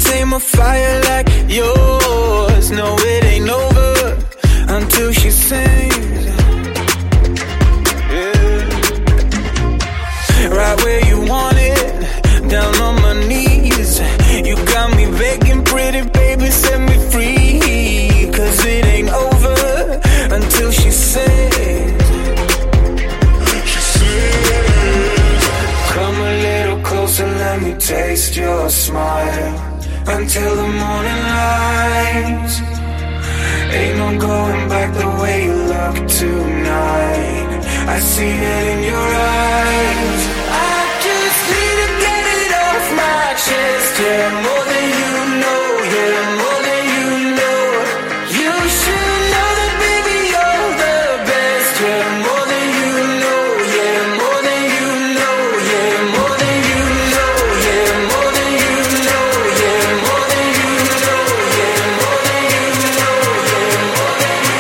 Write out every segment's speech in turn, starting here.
tame a fire like yours. No, it ain't over until she sings. Yeah. Right where you want it, down on my knees. You got me begging, pretty baby, set me free. 'Cause it ain't over until she sings. Come a little closer, let me taste your smile. Until the morning light. Ain't no going back the way you look tonight. I see it in your eyes. I just need to get it off my chest. Yeah, more than you know, yeah, more than you know. You should know that baby you're the best. Yeah, more than you know, yeah, more than you know, yeah, more than you know, yeah, more than you know, yeah, more than you know, yeah, more than you know, yeah, more than you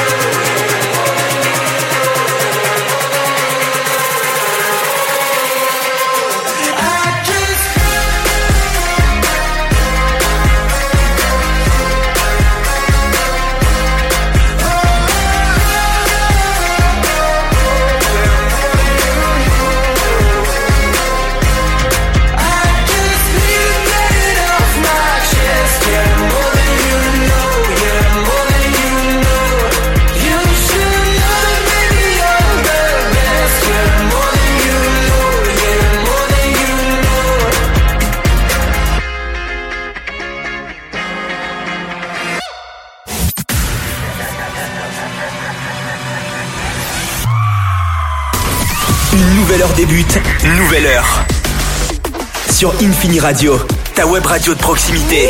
Une nouvelle heure débute, nouvelle heure. Sur Infini Radio, ta web radio de proximité.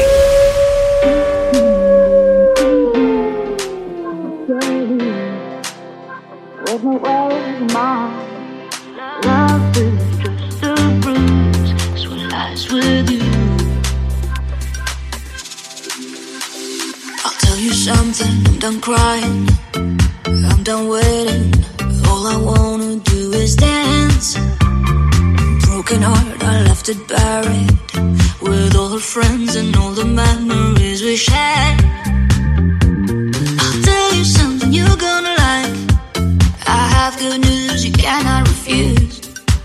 I'm done crying, I'm done waiting. All I wanna do is dance. Broken heart, I left it buried with all the friends and all the memories we shared. I'll tell you something you're gonna like. I have good news you cannot refuse.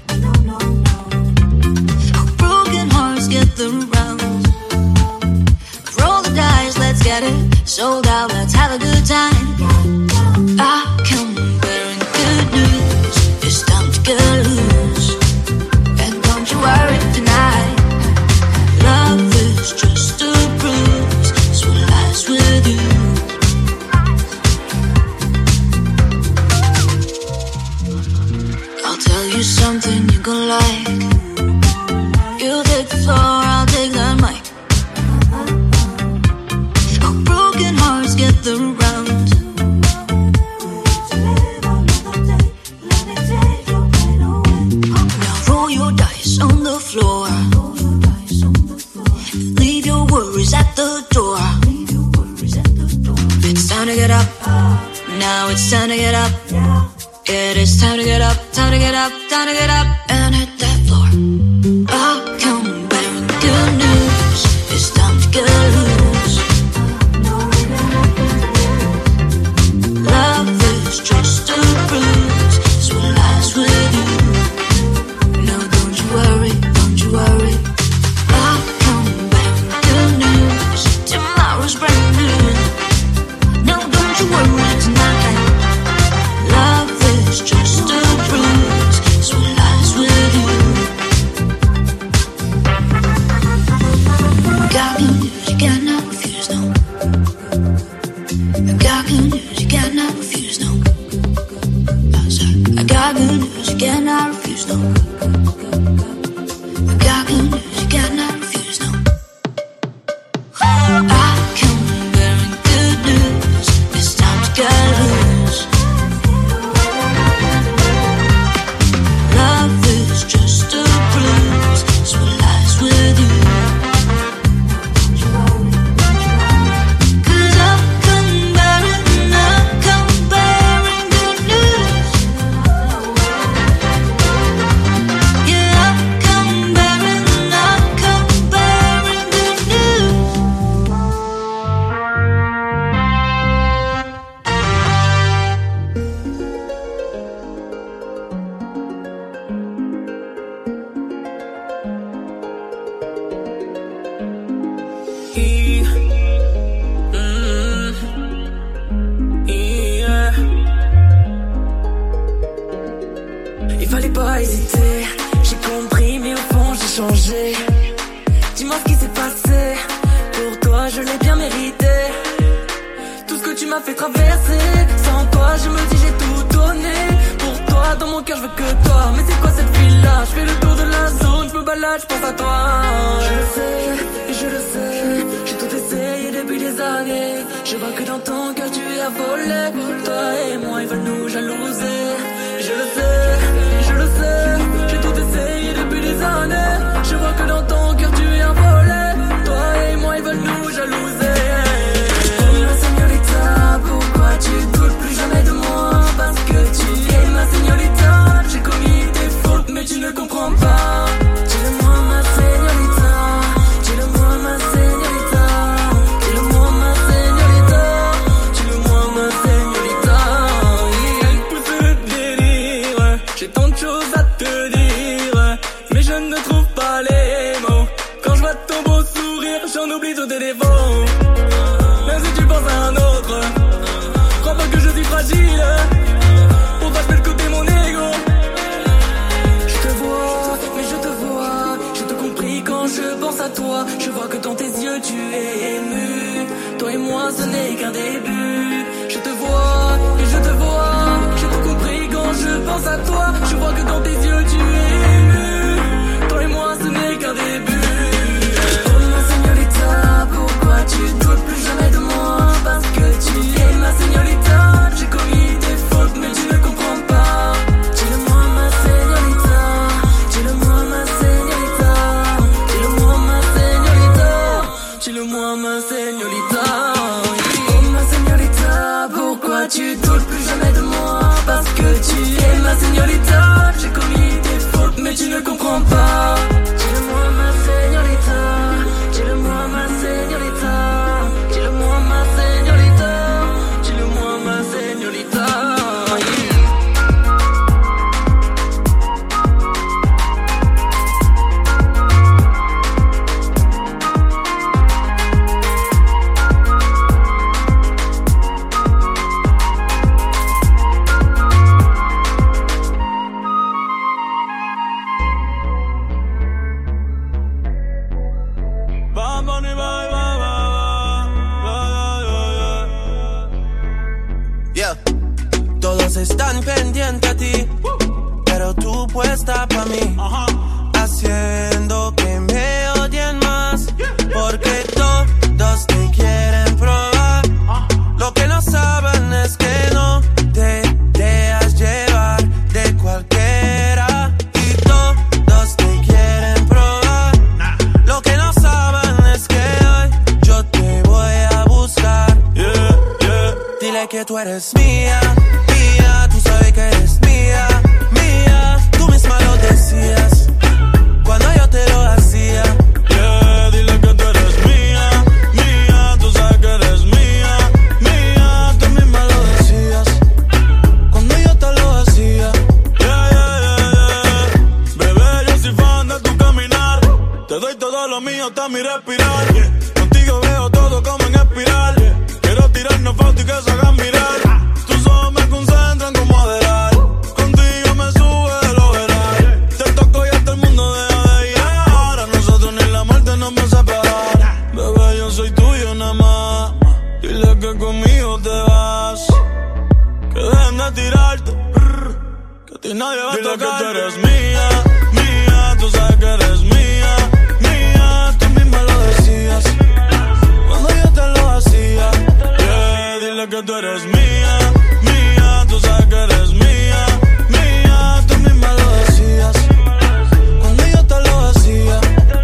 Broken hearts get the rounds. Roll the dice, let's get it sold out, let's have a good time. I come bearing good news, it's time to get loose. And don't you worry tonight, love is just a bruise, so it lies with you. I'll tell you something you're gonna like. You take the floor, I'll take the mic. Broken hearts get the round. Now roll your dice on the floor. Leave your worries at the door. It's time to get up. Now it's time to get up. It is time to get up, time to get up, time to get up and hit that floor. I'll come bearing good news. It's time to get loose. Love is just a bruise, so it lies with you. No, don't you worry, don't you worry. I'll come bearing good news. Tomorrow's brand new. No, don't you worry tonight. Love is just a bruise, so it lies Il fallait pas hésiter, j'ai compris mais au fond j'ai changé. Dis-moi ce qui s'est passé, pour toi je l'ai bien mérité. Tout ce que tu m'as fait traverser, sans toi je me dis j'ai tout donné. Pour toi dans mon cœur je veux que toi. Mais c'est quoi cette ville-là? Je fais le tour de la zone, je me balade, je pense à toi. Je le sais, et je le sais, j'ai tout essayé depuis des années. Je vois que dans ton cœur tu es affolé. Toi et moi ils veulent nous jalouser. Je le sais, j'ai tout essayé depuis des années. Je vois que dans ton cœur tu es affolé. Toi et moi ils veulent nous jalouser. Ma señorita, pourquoi tu doutes plus jamais de moi? Parce que tu es ma señorita. J'ai commis des fautes mais tu ne comprends pas. Dis-le-moi ma señorita, dis-le-moi ma señorita, dis-le-moi ma señorita, dis-le-moi ma señorita. Il pousse le délire, j'ai tant de choses à te dire, mais je ne trouve pas les mots. Quand je vois ton beau sourire, j'en oublie tous tes défauts. Même si tu penses à un autre, crois pas que je suis fragile. Pour pas je mets de côté mon ego. Je te vois, mais je te vois. J'ai tout compris quand je pense à toi. Je vois que dans tes yeux tu es ému. Toi et moi ce n'est qu'un début. Je te vois, et je te vois. J'ai tout compris quand je pense à toi. Je vois que dans tes yeux tu es ému. Toi et moi ce n'est qu'un début. Pourquoi tu doutes plus jamais de moi? Parce que tu es ma señorita. J'ai commis des fautes mais tu ne comprends pas. Dis-le-moi ma señorita, dis-le-moi ma señorita, dis-le-moi ma señorita, dis-le-moi ma señorita. Oh ma señorita, pourquoi tu doutes plus jamais de moi? Parce que tu es ma señorita. J'ai commis des fautes mais tu ne comprends pas. Dis-le-moi ma señorita, dis-le-moi ma señorita, dis-le-moi ma señorita, dis-le-moi ma señorita. Todos están pendientes a ti, pero tú puesta pa' mí, haciendo que me odien más, porque todos te quieren probar. Lo que no saben es que no te dejas llevar de cualquiera, y todos te quieren probar. Lo que no saben es que hoy yo te voy a buscar. Dile que tú eres mía, tú sabes que eres mía, mía. Tú misma lo decías cuando yo te lo hacía. Dile que tú eres mía, mía. Tú sabes que eres mía, mía. Tú misma lo decías cuando yo te lo hacía. Bebé, yo soy fan de tu caminar. Te doy todo lo mío hasta mi respirar. Contigo veo todo como en espiral. Quiero tirarnos fotos y que se hagan mirar. Tus ojos me concentran como Adderall. Contigo me sube de lo veral. Te toco y hasta el mundo deja de ir. Ahora nosotros ni la muerte nos va a separar. Bebé, yo soy tuyo nada más. Dile que conmigo te vas. Que dejen de tirarte. Que a ti nadie va a tocar. Dile que tú eres mía, mía. Tú sabes que eres mía, mía. Tú misma lo decías cuando yo te lo hacía. Dile que tú eres mía, mía. Tú sabes que eres mía, mía. Tú misma lo decías cuando yo te lo hacía.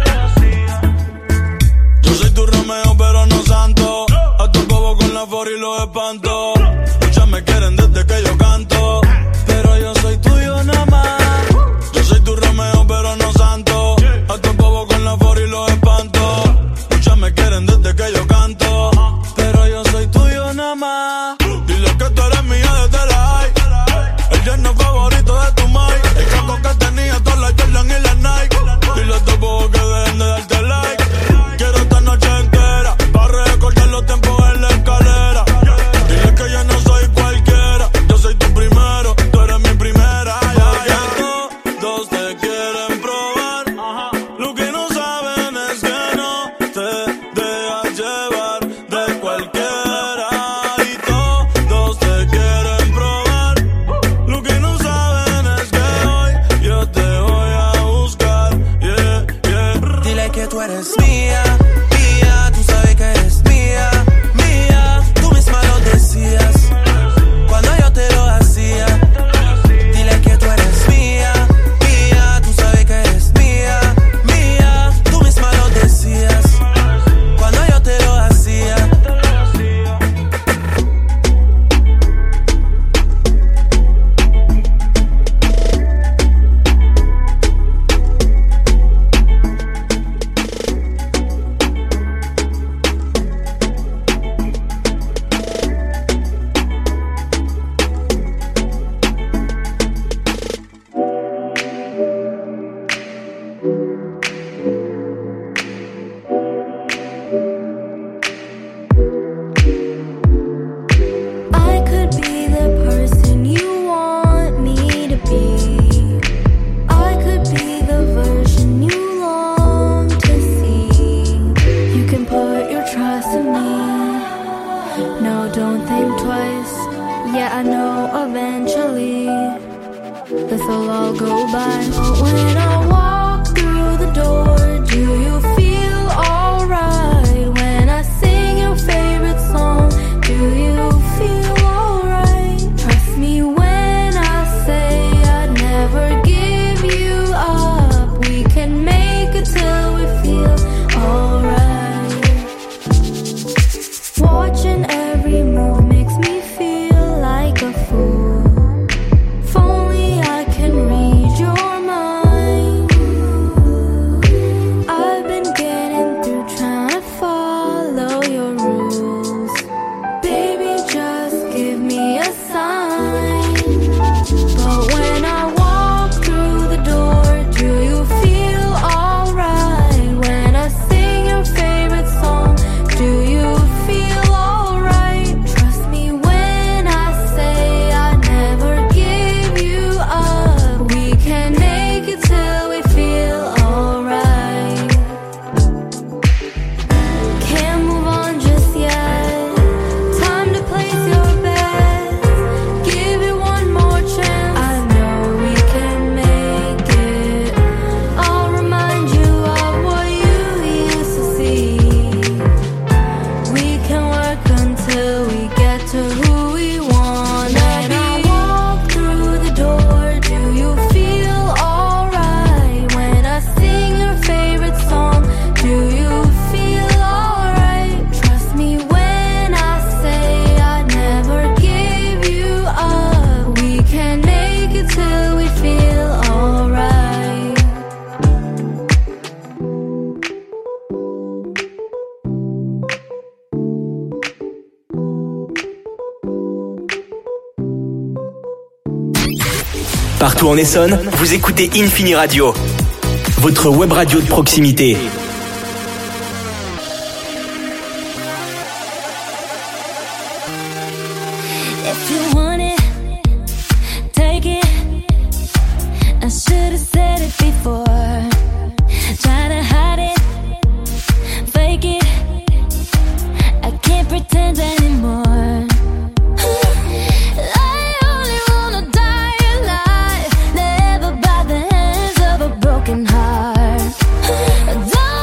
Yo soy tu Romeo pero no santo. A tu bobo con la for y los espanto. Muchas me quieren desde que yo canto, pero yo soy tuyo nada más. Yo soy tu Romeo pero no santo. A tu bobo con la for y los espanto. Muchas me quieren desde que yo canto, pero yo soy tuyo nada más. Dile que tú eres mía desde la high. El yerno favorito de tu mai. El caco que tenía todas las Jordan y las Nike. Dile a tu bobo que dejen de darte like. Quiero esta noche entera No, don't think twice. Yeah, I know eventually this will all go by. When I walk through the door, do you feel alright? When I sing your favorite song, do you feel alright? Trust me when I say I'd never give you up. We can make it till we feel alright. Watching every move makes me feel like a fool. If only I can read your mind. I've been getting through trying to follow your rules. Baby, just give me a sign. But when I walk through the door, do you feel alright? When I sing your favorite song, do you feel alright? Trust me when I say I'd never give you up. We can make it till we feel alright. Can't move on just yet. Time to place your bets. Give it one more chance. I know we can make it. I'll remind you of what you used to see. We can work until we get to who we wanna be. When I walk through the door, do you feel alright? When I sing your favorite song, do you feel alright? Trust me when I say I'd never give you up. We can make it till we feel alright. Partout en Essonne, vous écoutez Infini Radio, votre web radio de proximité. If you want it, take it. I should have said it before. Try to hide it, fake it. I can't pretend anymore. I only wanna die alive, never by the hands of a broken heart. Don't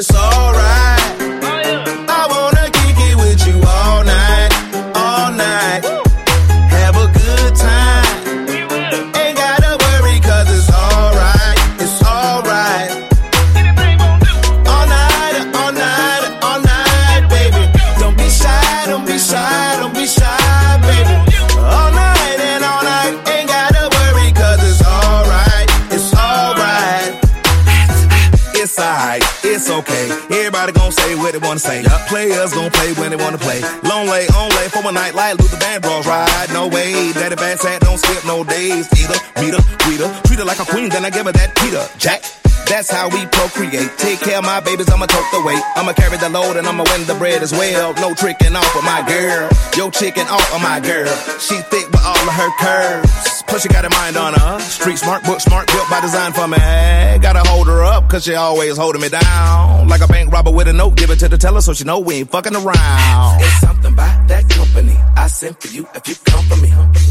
it's alright, I wanna kick it with you all night, all night. Have a good time. Ain't gotta worry 'cause it's alright, it's alright. All night, all night, all night, baby. Don't be shy, don't be shy, don't be shy, baby. All night and all night, ain't gotta worry 'cause it's alright, it's alright. It's alright, it's okay. Everybody gon' say what they wanna say. Players gon' play when they wanna play. Long lay, on lay for a night like Luther Vandross ride. No way, daddy bad sat, don't skip no days. Either, meet her, greet her, treat her like a queen, then I give her that Peter Jack. That's how we procreate. Take care of my babies, I'ma tote the weight. I'ma carry the load and I'ma win the bread as well. No tricking off of my girl. Yo chicken off of my girl. She thick with all of her curves. Plus she got a mind on her. Street smart, book smart, built by design for me. Gotta hold her up, 'cause she always holding me down. Like a bank robber with a note, give it to the teller so she know we ain't fucking around. It's something about that company I sent for you if you come for me.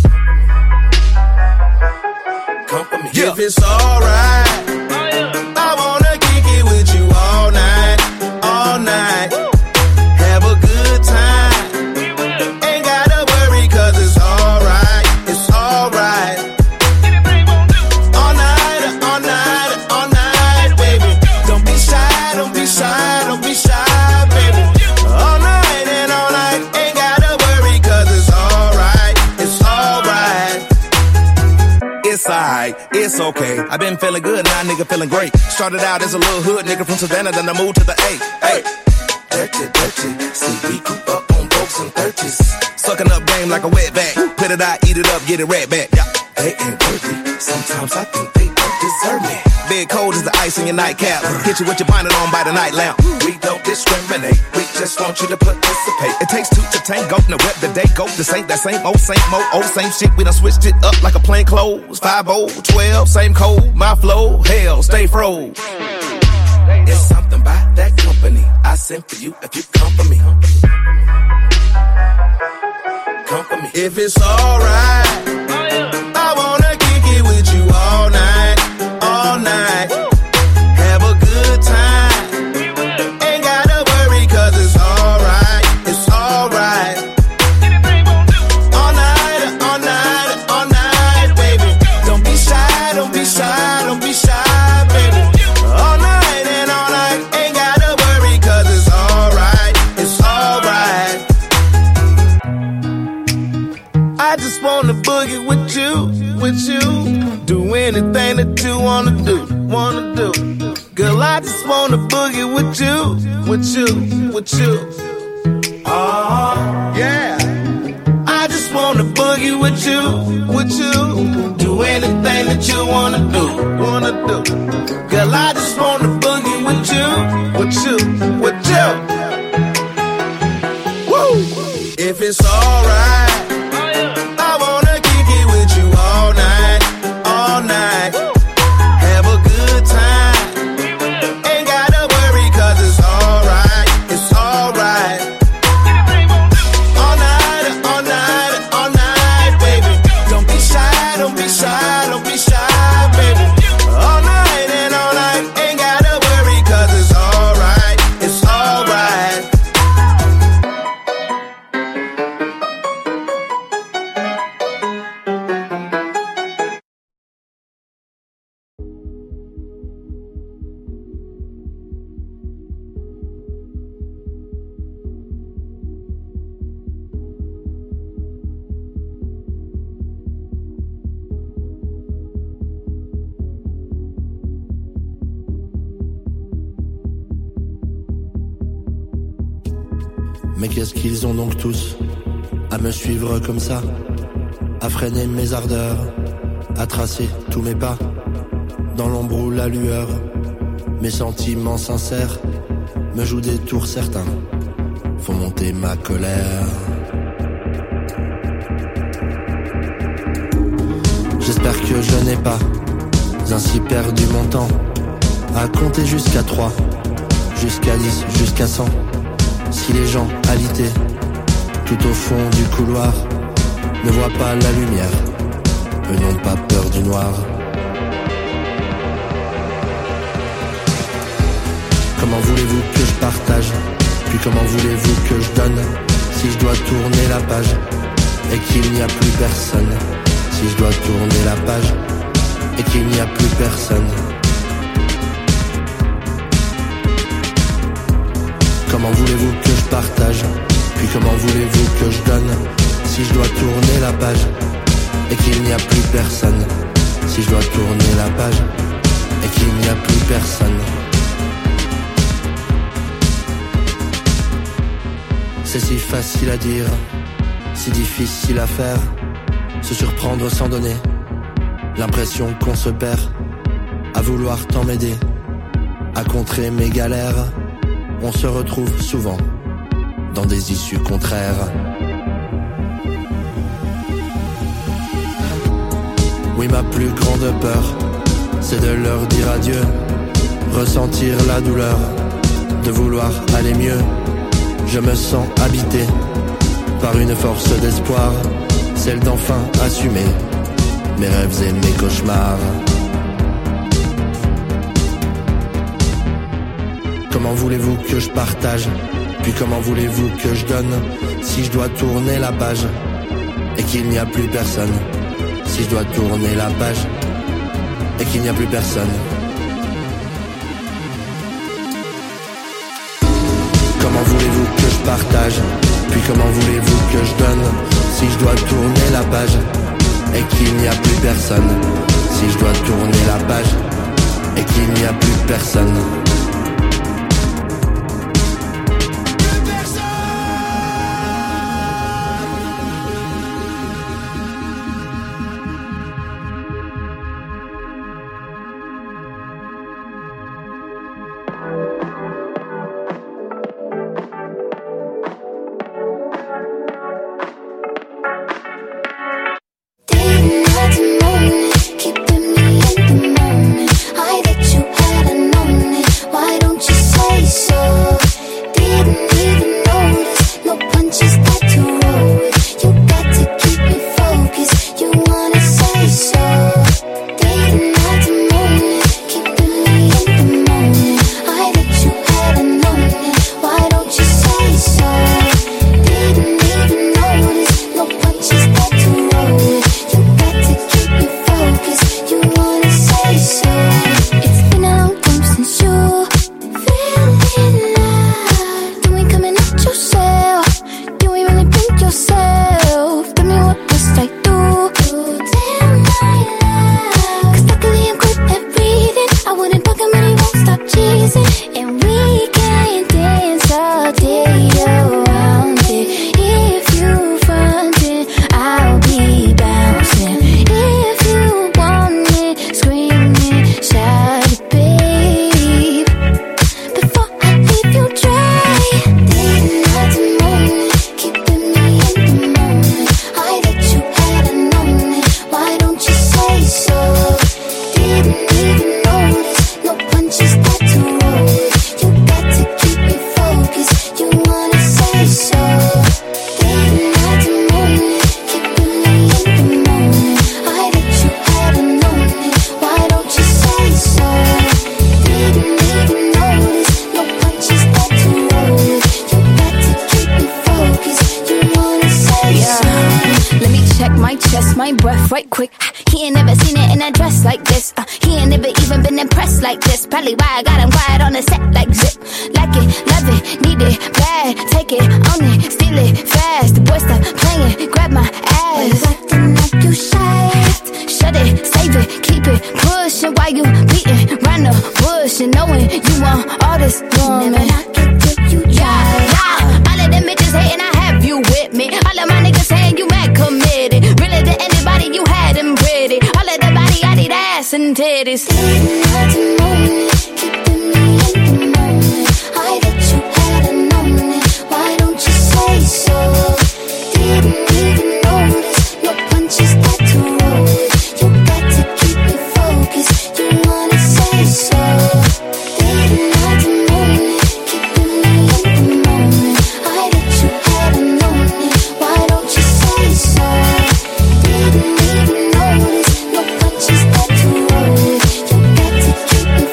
Come for me. Yeah. If it's alright, I wanna kick it with you all night, all night. Have a good time. Ain't gotta worry 'cause it's alright, it's alright. All night, all night, all night, baby. Don't be shy, don't be shy, don't be shy, baby. All night and all night, ain't gotta worry 'cause it's alright, it's alright. It's alright, it's okay. I've been feeling good, now nigga feeling great. Started out as a little hood nigga from Savannah, then I moved to the A. Hey, dirty, dirty. See, we grew up on folks in 30s. Sucking up game like a wet back. Put it out, eat it up, get it right back. Yeah. They ain't worthy. Sometimes I think they don't deserve me. Big cold as the ice in your nightcap. Hit you with your blinded on by the night lamp. We don't discriminate. We just want you to participate. It takes two to tango. Now whip the day go. This ain't that same old, same shit. We done switched it up like a plain clothes. 5-0, 12, same code. My flow, hell, stay froze. It's something about that company I sent for you if you come for me. Come for me. If it's alright, I wanna kick it with you all night, all night. Have a good time. Ain't gotta worry 'cause it's alright, it's alright. All night, all night, all night, baby. Don't be shy, don't be shy, don't be shy, baby. All night and all night, ain't gotta worry 'cause it's alright, it's alright. I just wanna boogie with you, with you. Do anything that you wanna do, wanna do. Girl, I just wanna boogie with you, with you, with you. Oh, yeah. I just wanna boogie with you, with you. Do anything that you wanna do, wanna do. Girl, I just wanna boogie with you, with you, with you. Woo! If it's alright, I wanna kick it with you all night, all night. Have a good time. Ain't gotta worry 'cause it's alright, it's alright. All night, all night, all night, baby. Don't be shy, don't be shy, don't be shy, baby. All night and all night, ain't gotta worry 'cause it's alright, it's alright. Mais qu'est-ce qu'ils ont donc tous à me suivre comme ça, à freiner mes ardeurs, à tracer tous mes pas, dans l'ombre ou la lueur. Mes sentiments sincères me jouent des tours certains, font monter ma colère. J'espère que je n'ai pas ainsi perdu mon temps à compter jusqu'à 3, jusqu'à 10, jusqu'à 100. Si les gens alités tout au fond du couloir ne voient pas la lumière, eux n'ont pas peur du noir. Comment voulez-vous partage? Puis comment voulez-vous que je donne si je dois tourner la page et qu'il n'y a plus personne? Si je dois tourner la page et qu'il n'y a plus personne. Comment voulez-vous que je partage? Puis comment voulez-vous que je donne si je dois tourner la page et qu'il n'y a plus personne? Si je dois tourner la page et qu'il n'y a plus personne. C'est si facile à dire, si difficile à faire. Se surprendre sans donner l'impression qu'on se perd. À vouloir tant m'aider, à contrer mes galères. On se retrouve souvent dans des issues contraires. Oui, ma plus grande peur, c'est de leur dire adieu. Ressentir la douleur, de vouloir aller mieux. Je me sens habité par une force d'espoir, celle d'enfin assumer mes rêves et mes cauchemars. Comment voulez-vous que je partage? Puis comment voulez-vous que je donne si je dois tourner la page et qu'il n'y a plus personne? Si je dois tourner la page et qu'il n'y a plus personne. Comment voulez-vous que je partage? Puis comment voulez-vous que je donne si je dois tourner la page et qu'il n'y a plus personne? Si je dois tourner la page et qu'il n'y a plus personne. Keep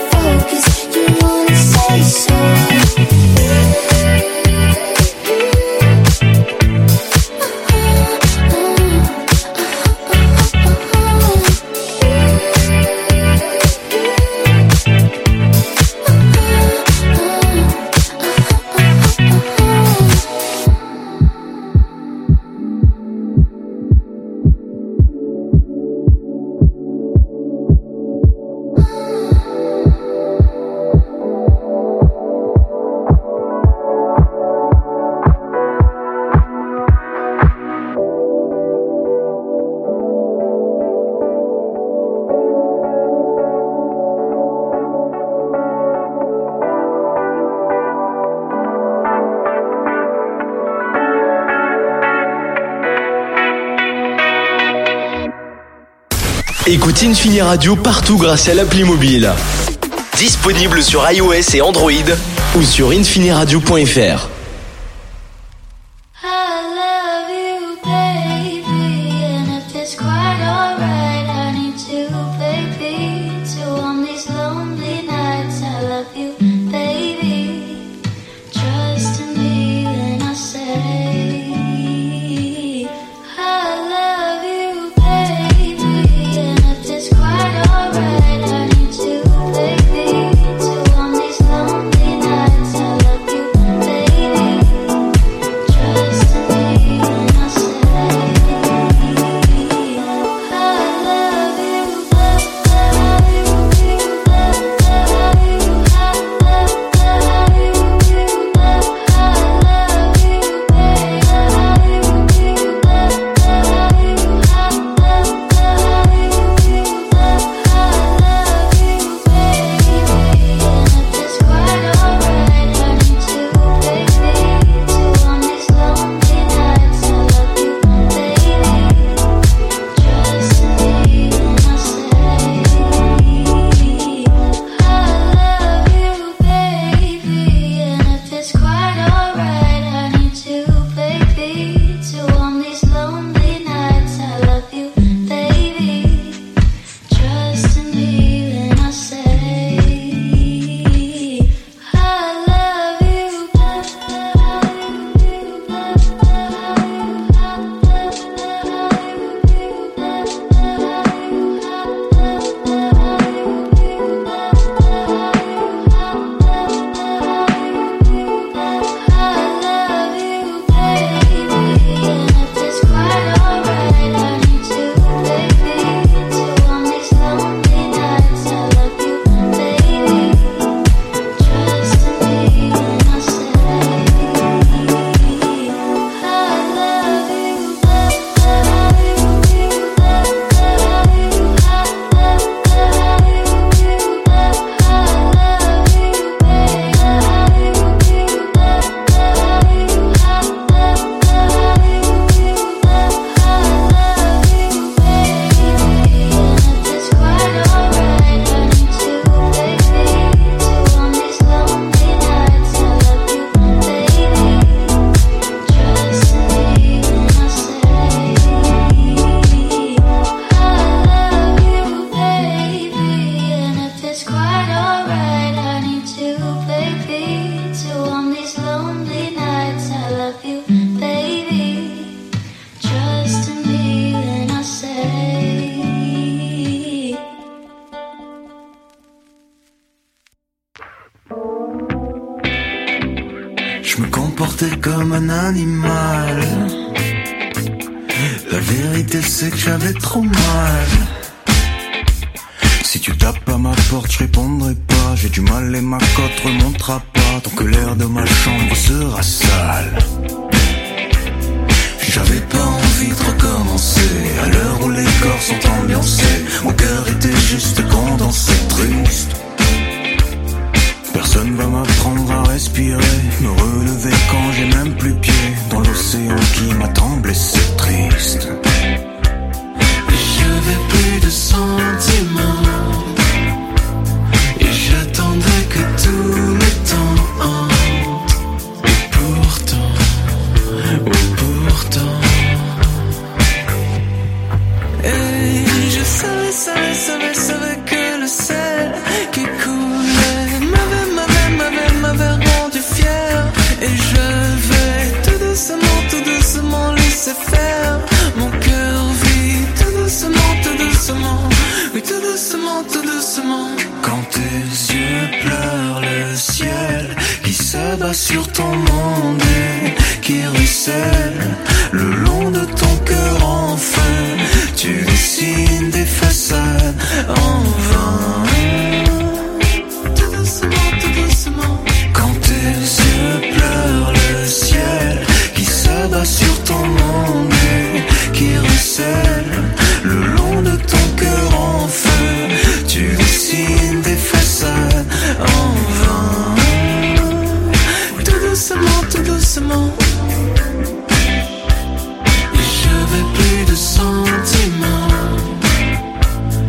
Écoute Infini Radio partout grâce à l'appli mobile. Disponible sur iOS et Android ou sur infiniradio.fr. Je me comportais comme un animal. La vérité c'est que j'avais trop mal. Si tu tapes à ma porte, je répondrai pas. J'ai du mal et ma cote remontera pas tant que l'air de ma chambre sera sale. J'avais pas envie de recommencer. À l'heure où les corps sont ambiancés, mon cœur était juste condensé, triste. Personne va m'apprendre à respirer, me relever quand j'ai même plus pied dans l'océan qui m'attend blessé, triste. J'avais plus de sentiments et j'attendais que tout le temps hante. Et pourtant, et je savais que le sel qui coulait m'avait rendu fier. Et je vais tout doucement laisser faire. Mon cœur vit tout doucement, oui tout doucement. Quand tes yeux pleurent le ciel qui s'abat sur ton monde et qui ruisselle le long de ton cœur en feu, tu dessines des façades en vain. Tout doucement. Quand tes yeux pleurent le ciel qui s'abat sur ton monde et qui ruisselle le long de ton cœur en feu, tu dessines des façades en vain. Tout doucement. Et j'avais plus de sentiments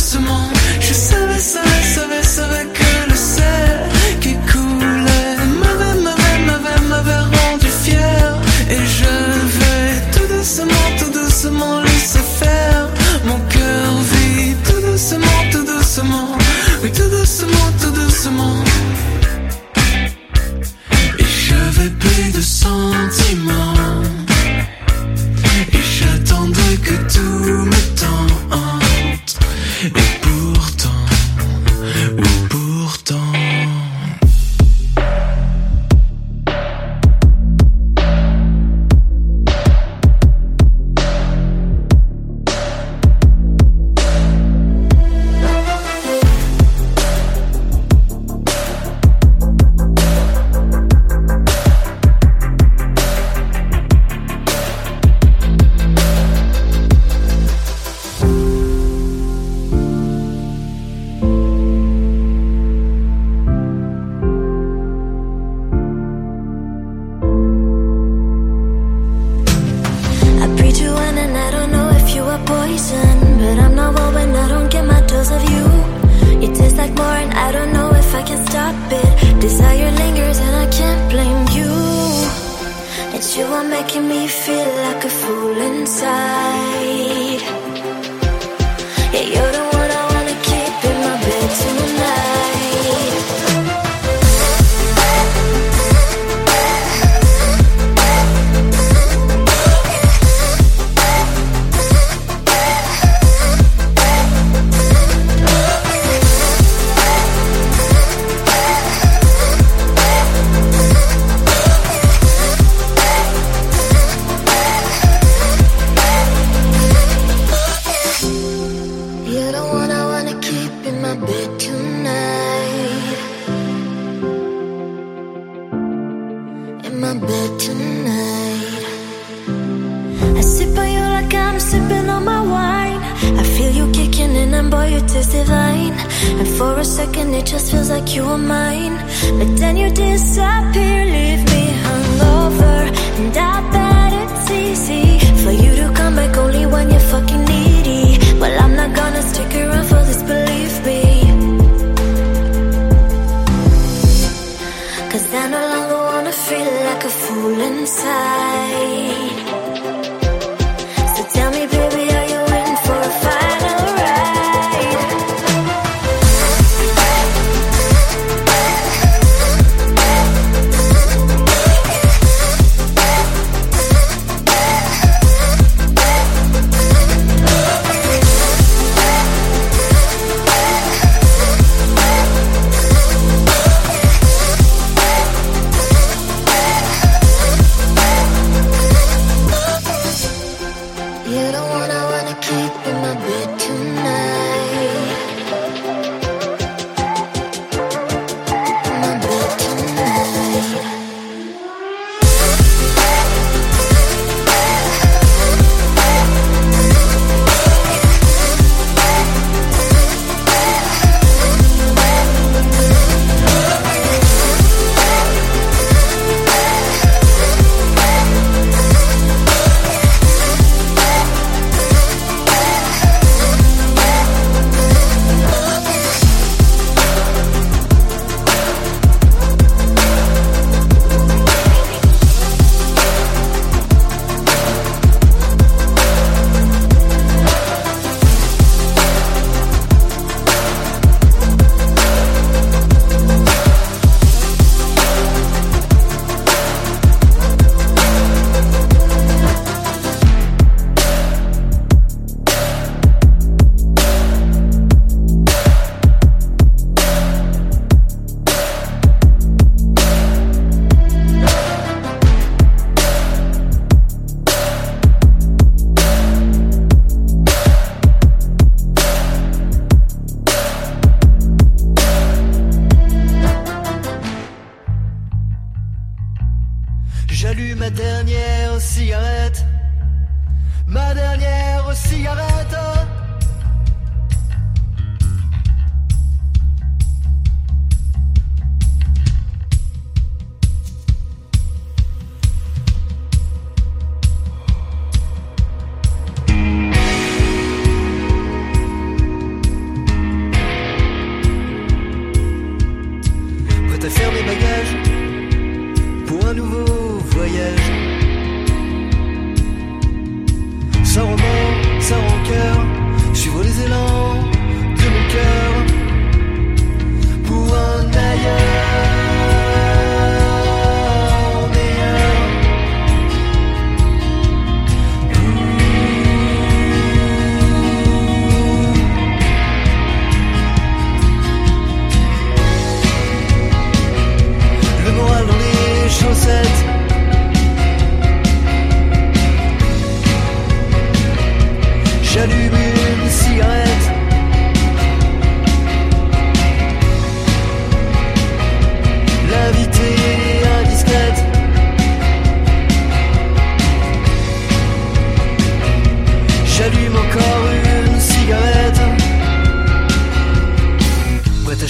doucement. Je savais que le sel qui coulait m'avait rendu fier. Et je vais tout doucement laisser faire. Mon cœur vit tout doucement, oui tout doucement. Et je vais payer de sentiments. Et j'attendrai que tout me tente. Et pourtant, ma dernière cigarette.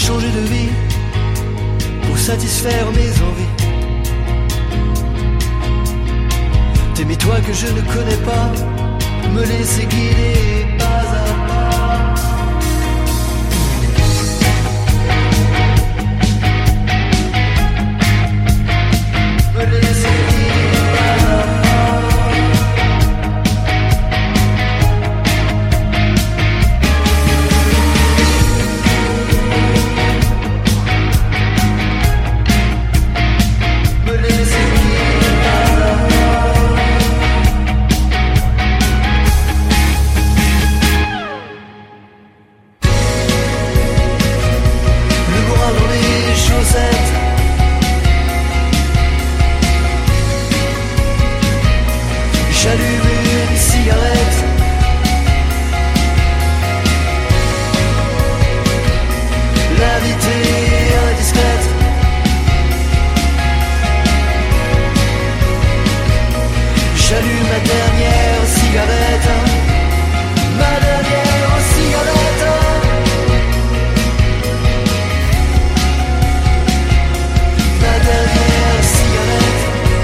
changer de vie pour satisfaire mes envies. T'aimer toi que je ne connais pas, me laisser guider pas à pas. Me laisser guider pas à pas. J'allume une cigarette. L'invitée indiscrète. J'allume ma dernière cigarette. Ma dernière cigarette. Ma dernière cigarette.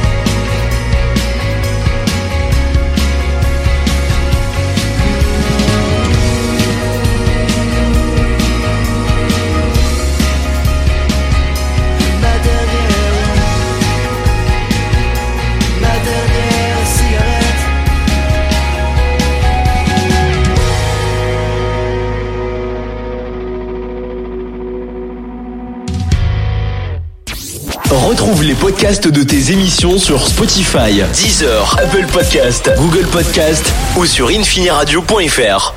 Retrouve les podcasts de tes émissions sur Spotify, Deezer, Apple Podcast, Google Podcast ou sur infiniradio.fr.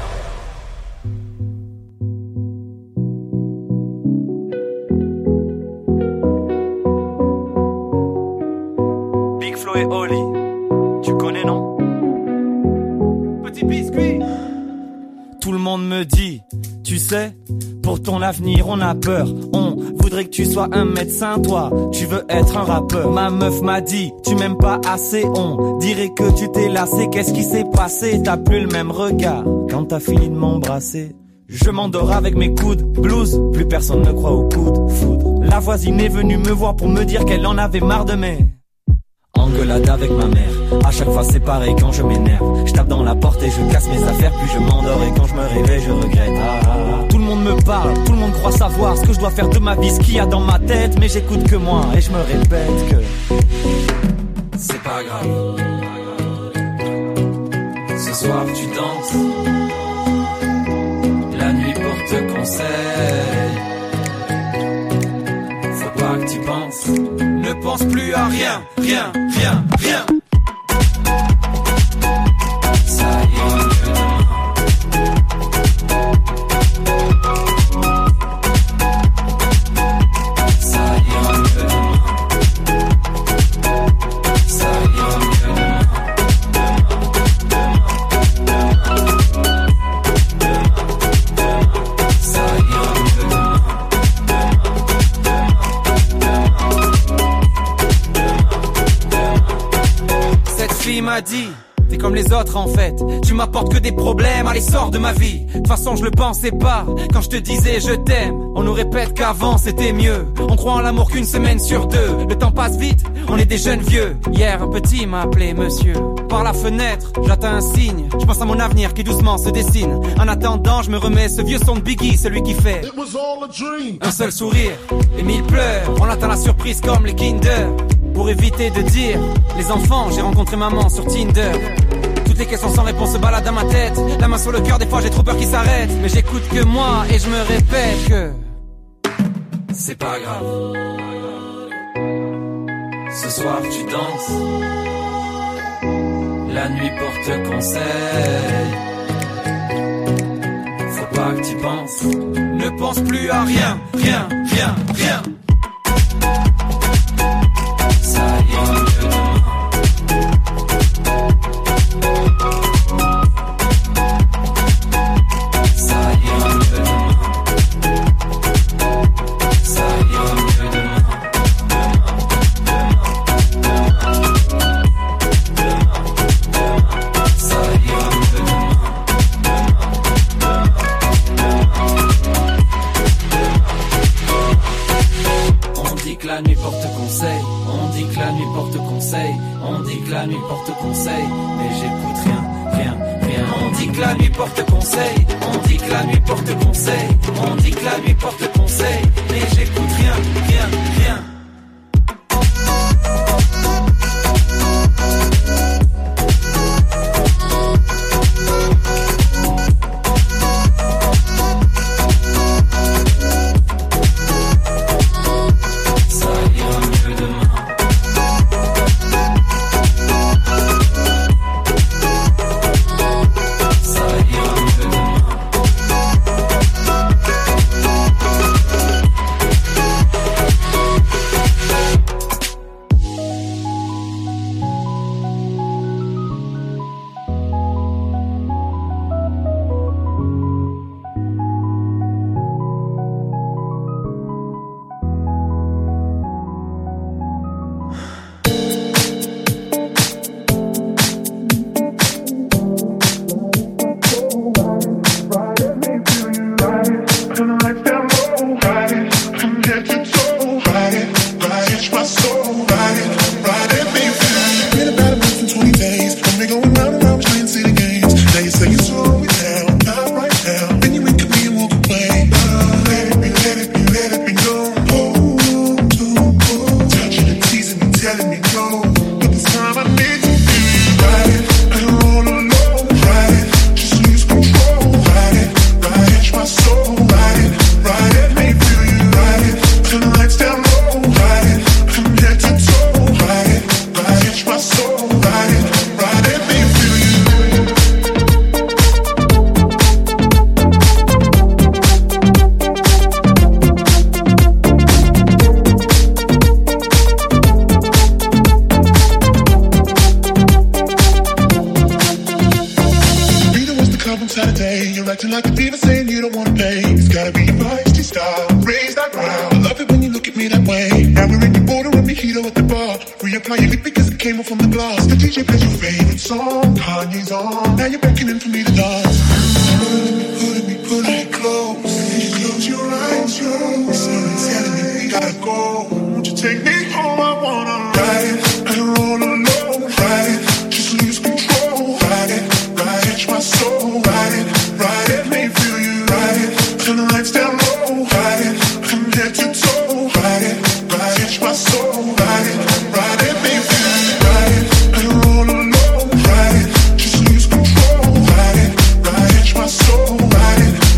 Big Flo et Oli, tu connais non? Petit biscuit. Tout le monde me dit, tu sais, pour ton avenir on a peur. On voudrait que tu sois un médecin, toi, tu veux être un rappeur. Ma meuf m'a dit, tu m'aimes pas assez, on dirait que tu t'es lassé. Qu'est-ce qui s'est passé? T'as plus le même regard quand t'as fini de m'embrasser. Je m'endors avec mes coudes, blues, plus personne ne croit aux coudes, foudre. La voisine est venue me voir pour me dire qu'elle en avait marre de mes engueulade avec ma mère. À chaque fois c'est pareil quand je m'énerve. Je tape dans la porte et je casse mes affaires. Puis je m'endors et quand je me réveille je regrette. Tout le monde me parle, tout le monde croit savoir ce que je dois faire de ma vie, ce qu'il y a dans ma tête. Mais j'écoute que moi et je me répète que c'est pas grave. Ce soir tu danses, la nuit porte conseil. Faut pas que tu penses, ne pense plus à rien, rien, rien, rien. Ça ira mieux demain. Ça ira mieux demain. Ça ira mieux demain. Ça ira mieux demain. Cette fille m'a dit, t'es comme les autres en fait, tu m'apportes que des problèmes, allez sors de ma vie. De toute façon je le pensais pas, quand je te disais je t'aime. On nous répète qu'avant c'était mieux, on croit en l'amour qu'une semaine sur deux. Le temps passe vite, on est des jeunes vieux. Hier un petit m'a appelé monsieur. Par la fenêtre, j'attends un signe, je pense à mon avenir qui doucement se dessine. En attendant je me remets ce vieux son de Biggie, celui qui fait un seul sourire et 1000 pleurs. On attend la surprise comme les Kinder. Pour éviter de dire, les enfants, j'ai rencontré maman sur Tinder. Toutes les questions sans réponse se baladent dans ma tête. La main sur le cœur, des fois j'ai trop peur qu'ils s'arrêtent. Mais j'écoute que moi et je me répète que c'est pas grave. Ce soir tu danses, la nuit porte conseil. Faut pas que tu penses, ne pense plus à rien, rien, rien, rien. Ça ira mieux demain. Ça ira mieux demain. Ça ira mieux demain. Ça ira mieux demain. la nuit porte conseil, on dit que la nuit porte conseil, mais j'écoute rien. On dit que la nuit porte conseil, on dit que la nuit porte conseil, on dit que la nuit porte conseil, mais j'écoute rien.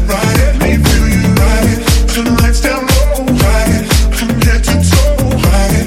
Turn the lights down low, ride it, from head to toe, ride it.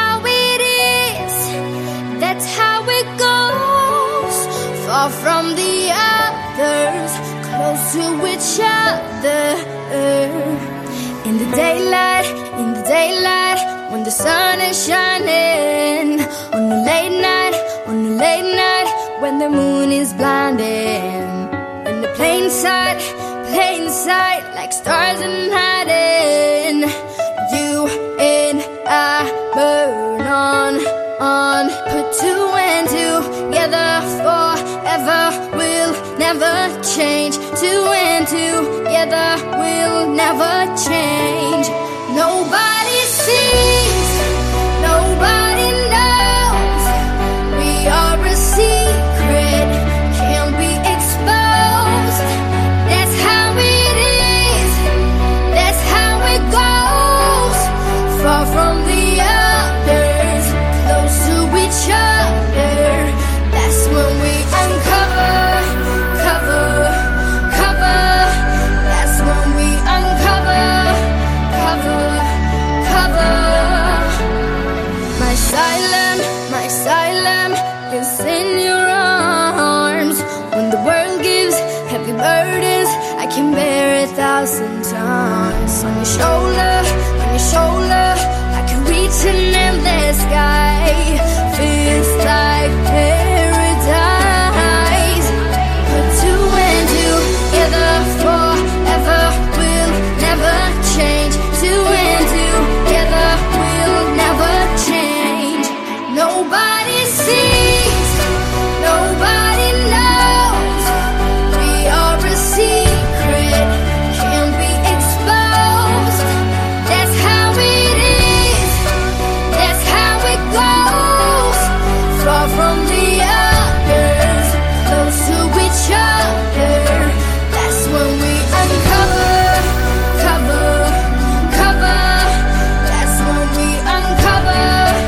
how it is, that's how it goes. Far from the others, close to each other. In the daylight, when the sun is shining. On the late night, when the moon is blinding. In the plain sight, like stars in hiding. You and I burn on. Put two and together forever. We'll never change. Two and together we'll never change. Nobody sees, nobody knows. We are a secret, can't be exposed. That's how it is, that's how it goes. Far from the others, close to each other. That's when we uncover. That's when we uncover. My asylum is in your arms. When the world gives heavy burdens, I can bear 1,000 times. On your shoulder, I can reach an endless sky. Feels like paradise. Put two and together forever. We'll never change. Two and together we'll never change. Nobody sees, nobody knows. We are a secret, can't be exposed. That's how it is, that's how it goes. Far from the others, close to each other. That's when we uncover. That's when we uncover.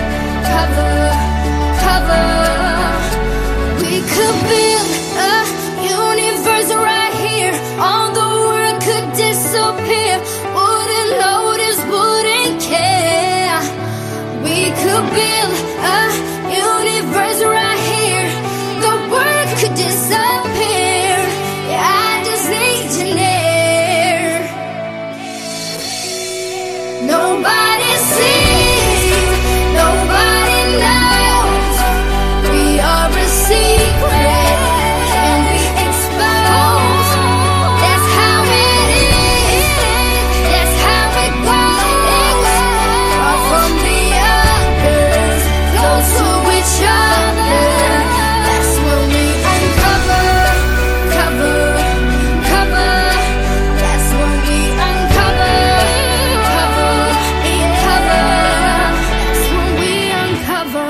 We could build a universe right here. All the world could disappear. Wouldn't notice, wouldn't care. We could build a universe right here. The world could disappear. Yeah, I just need you near. Nobody sees, nobody knows. We are a secret, can't be exposed. That's how it is, that's how it goes. Far from the others, close to each other. That's when we uncover. That's when we uncover. That's when we uncover.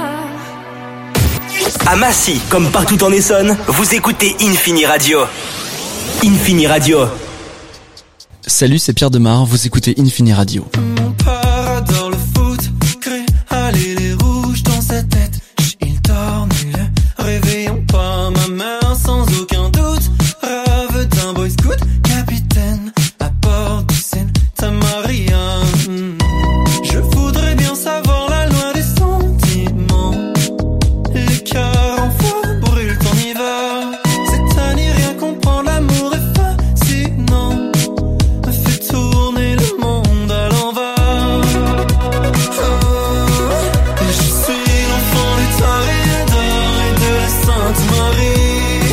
À Massy, comme partout en Essonne, vous écoutez Infini Radio. Infini Radio. Salut, c'est Pierre Demar, vous écoutez Infini Radio. Mon père adore le foot, crée allez les rouges dans sa tête. Il dort, ne le réveillons pas. Ma mère sans aucun doute rêve d'un boy scout, capitaine à bord du Sainte-Maria. Je voudrais bien savoir la loi des sentiments. Les cœurs en feu brûlent en hiver. C'est à n'y rien comprendre, l'amour est fascinant. Fait tourner le monde à l'envers. Je suis l'enfant du Toréador et de la Sainte-Marie.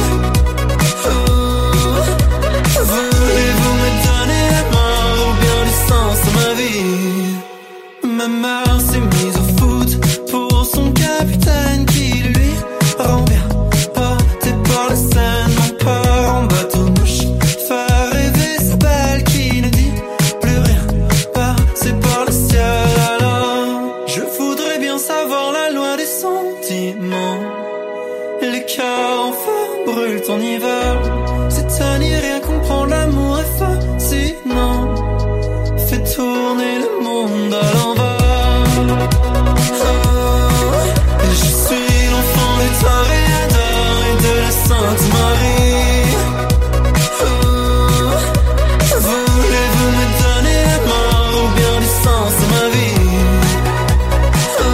Voulez-vous me donner la main ou bien du sens à ma vie? Ma mère s'est mise au foot pour son capitaine qui lui rend bien porté par la Seine. Mon père en bateau-mouche fait rêver sa belle qui ne dit plus rien, passé par le ciel. Alors je voudrais bien savoir la loi des sentiments. Les cœurs en feu brûlent en hiver. C'est à n'y rien comprendre, l'amour est fascinant. Fait tourner le monde à l'envers. Je suis l'enfant du Toréador et de la Sainte-Marie. Voulez-vous me donner la main ou bien du sens à ma vie?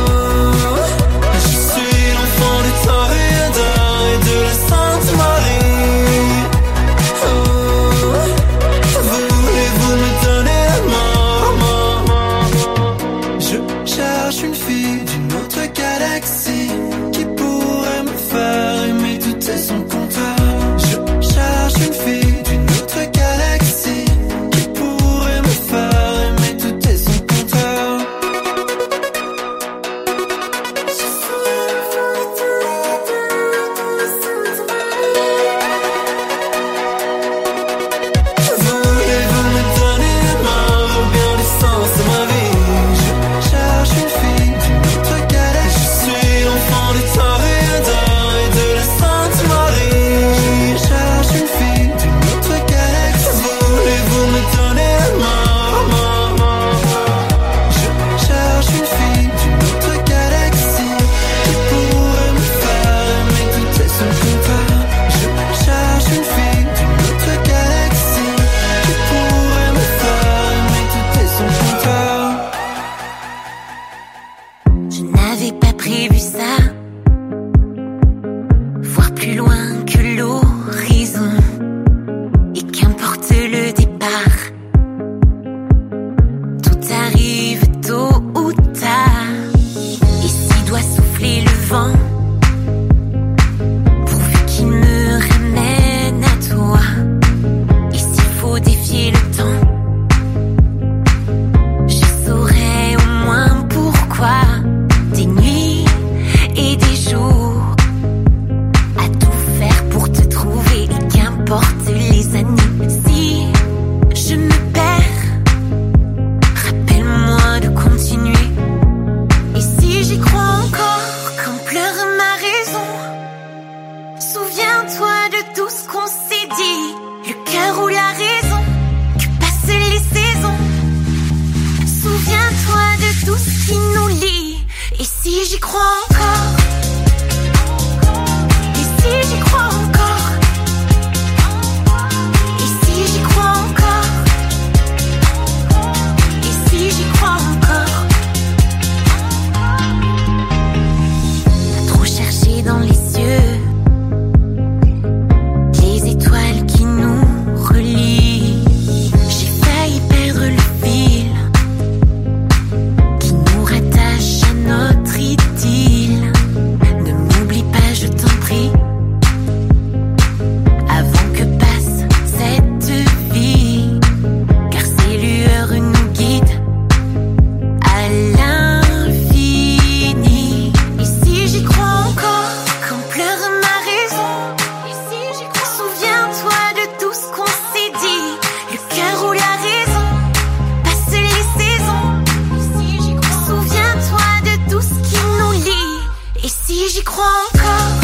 n'avais pas prévu ça. Voir plus loin que l'horizon. Et qu'importe le départ, tout arrive tôt ou tard. Et s'il doit souffler le vent, pourvu qu'il me ramène à toi. Et s'il faut défier le temps, je saurai au moins pourquoi. Des nuits et des jours à tout faire pour te trouver. Et qu'importe les années, si je me perds, rappelle-moi de continuer. Et si j'y crois encore, quand pleure ma raison, souviens-toi de tout ce qu'on s'est dit. Le cœur ou la raison, que passent les saisons. Souviens-toi de tout ce qui nous lie. Et si j'y crois encore, et si j'y crois encore, et si j'y crois encore, et si j'y crois encore. T'as trop cherché dans les cieux les étoiles qui nous relient. J'ai failli perdre le fil qui nous rattache à notre idylle. Ne m'oublie pas, je t'en prie, avant que passe cette vie, car ces lueurs nous guident à l'infini. Et si j'y crois encore, quand pleure ma raison, et si j'y crois, souviens-toi de tout ce qu'on s'est dit. Le cœur ou la raison, passe les saisons. Et si j'y crois, souviens-toi de tout ce qui nous lie. Et si j'y crois encore,